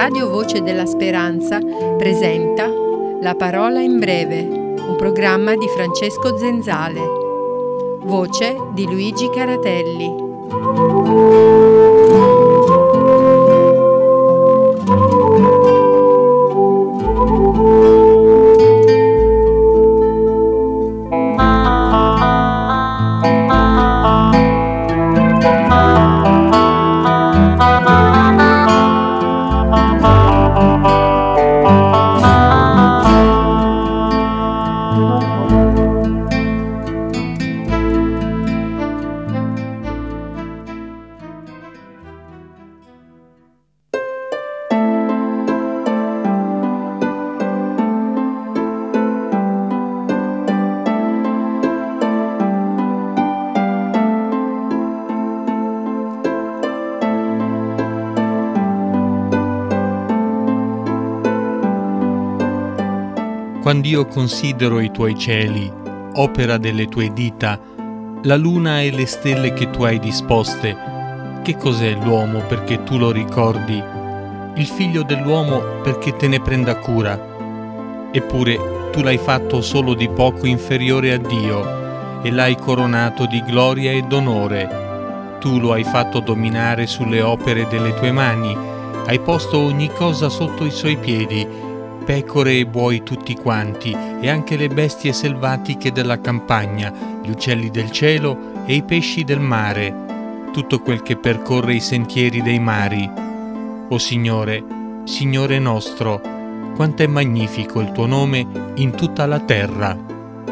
Radio Voce della Speranza presenta La Parola in Breve, un programma di Francesco Zenzale. Voce di Luigi Caratelli. Quando io considero i tuoi cieli, opera delle tue dita, la luna e le stelle che tu hai disposte, che cos'è l'uomo perché tu lo ricordi, il figlio dell'uomo perché te ne prenda cura? Eppure tu l'hai fatto solo di poco inferiore a Dio e l'hai coronato di gloria ed onore. Tu lo hai fatto dominare sulle opere delle tue mani, hai posto ogni cosa sotto i suoi piedi, pecore e buoi tutti quanti, e anche le bestie selvatiche della campagna, gli uccelli del cielo e i pesci del mare, tutto quel che percorre i sentieri dei mari. O Signore, Signore nostro, quanto è magnifico il tuo nome in tutta la terra.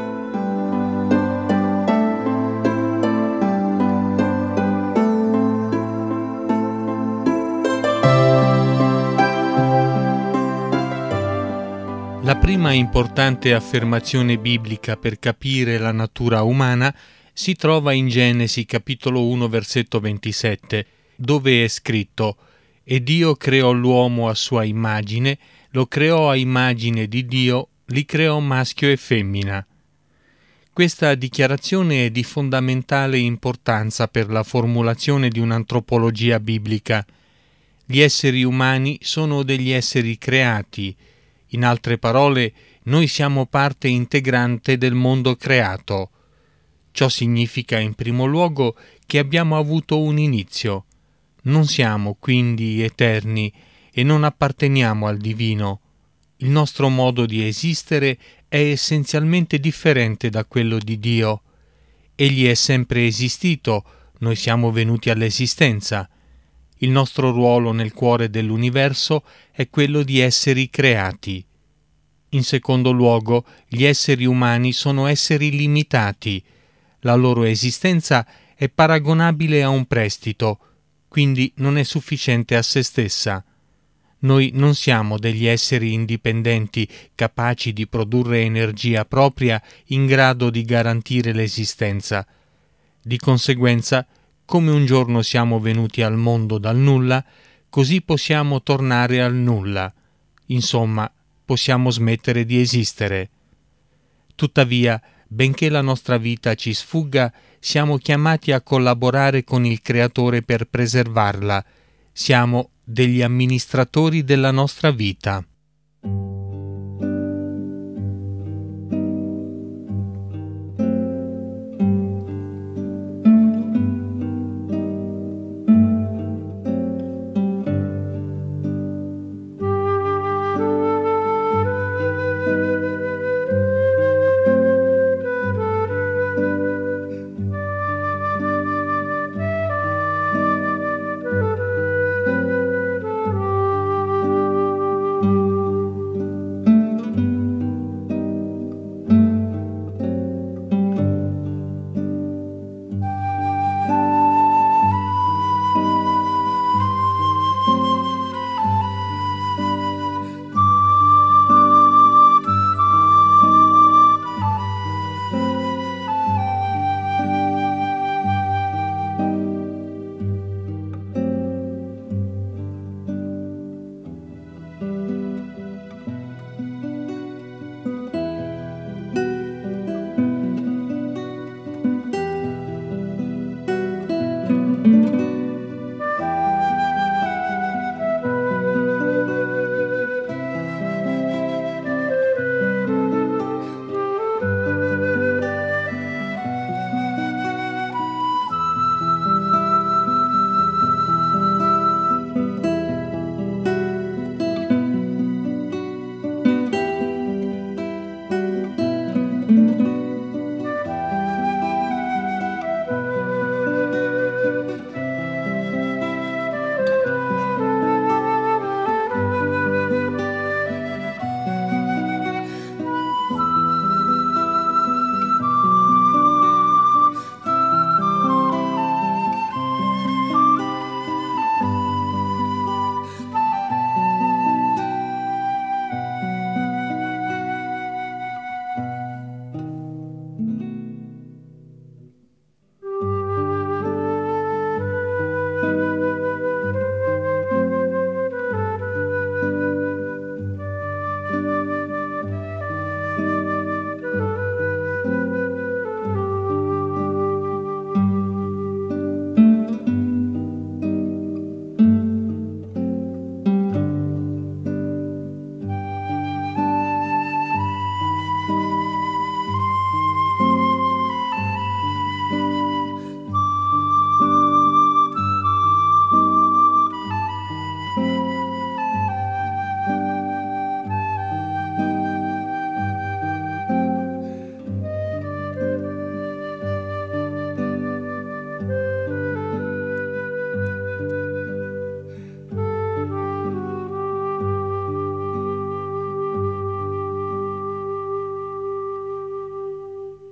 La prima importante affermazione biblica per capire la natura umana si trova in Genesi capitolo 1 versetto 27, dove è scritto: «E Dio creò l'uomo a sua immagine, lo creò a immagine di Dio, li creò maschio e femmina». Questa dichiarazione è di fondamentale importanza per la formulazione di un'antropologia biblica. Gli esseri umani sono degli esseri creati. In altre parole, noi siamo parte integrante del mondo creato. Ciò significa in primo luogo che abbiamo avuto un inizio. Non siamo quindi eterni e non apparteniamo al divino. Il nostro modo di esistere è essenzialmente differente da quello di Dio. Egli è sempre esistito, noi siamo venuti all'esistenza. Il nostro ruolo nel cuore dell'universo è quello di esseri creati. In secondo luogo, gli esseri umani sono esseri limitati. La loro esistenza è paragonabile a un prestito, quindi non è sufficiente a se stessa. Noi non siamo degli esseri indipendenti, capaci di produrre energia propria in grado di garantire l'esistenza. Di conseguenza, come un giorno siamo venuti al mondo dal nulla, così possiamo tornare al nulla. Insomma, possiamo smettere di esistere. Tuttavia, benché la nostra vita ci sfugga, siamo chiamati a collaborare con il Creatore per preservarla. Siamo degli amministratori della nostra vita.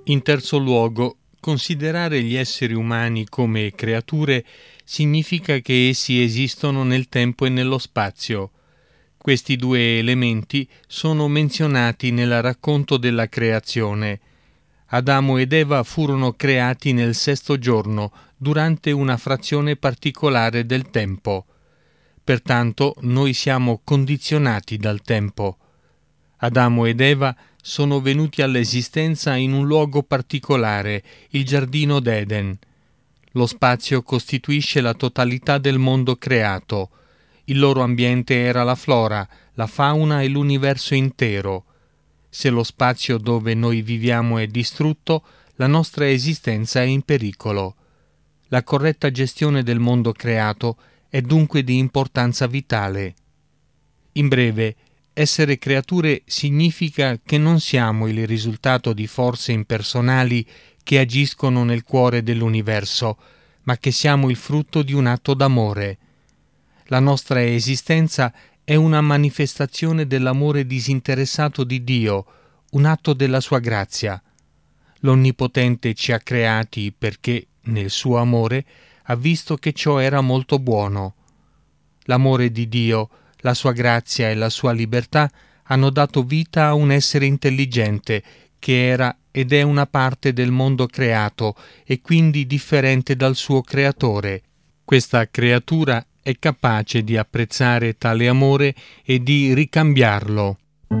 In terzo luogo, considerare gli esseri umani come creature significa che essi esistono nel tempo e nello spazio. Questi due elementi sono menzionati nel racconto della creazione. Adamo ed Eva furono creati nel 6° giorno, durante una frazione particolare del tempo. Pertanto noi siamo condizionati dal tempo. Adamo ed Eva sono venuti all'esistenza in un luogo particolare, il giardino d'Eden. Lo spazio costituisce la totalità del mondo creato. Il loro ambiente era la flora, la fauna e l'universo intero. Se lo spazio dove noi viviamo è distrutto, la nostra esistenza è in pericolo. La corretta gestione del mondo creato è dunque di importanza vitale. In breve, essere creature significa che non siamo il risultato di forze impersonali che agiscono nel cuore dell'universo, ma che siamo il frutto di un atto d'amore. La nostra esistenza è una manifestazione dell'amore disinteressato di Dio, un atto della sua grazia. L'Onnipotente ci ha creati perché, nel suo amore, ha visto che ciò era molto buono. L'amore di Dio, la sua grazia e la sua libertà hanno dato vita a un essere intelligente che era ed è una parte del mondo creato e quindi differente dal suo creatore. Questa creatura è capace di apprezzare tale amore e di ricambiarlo.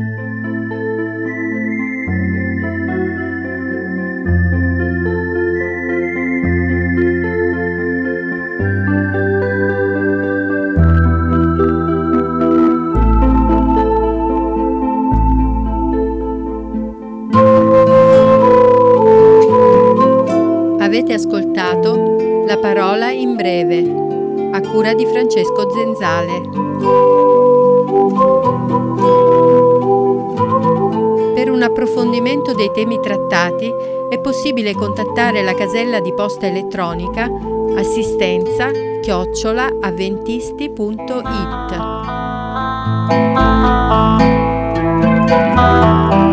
Avete ascoltato La parola in breve, a cura di Francesco Zenzale. Per un approfondimento dei temi trattati è possibile contattare la casella di posta elettronica assistenza@avventisti.it.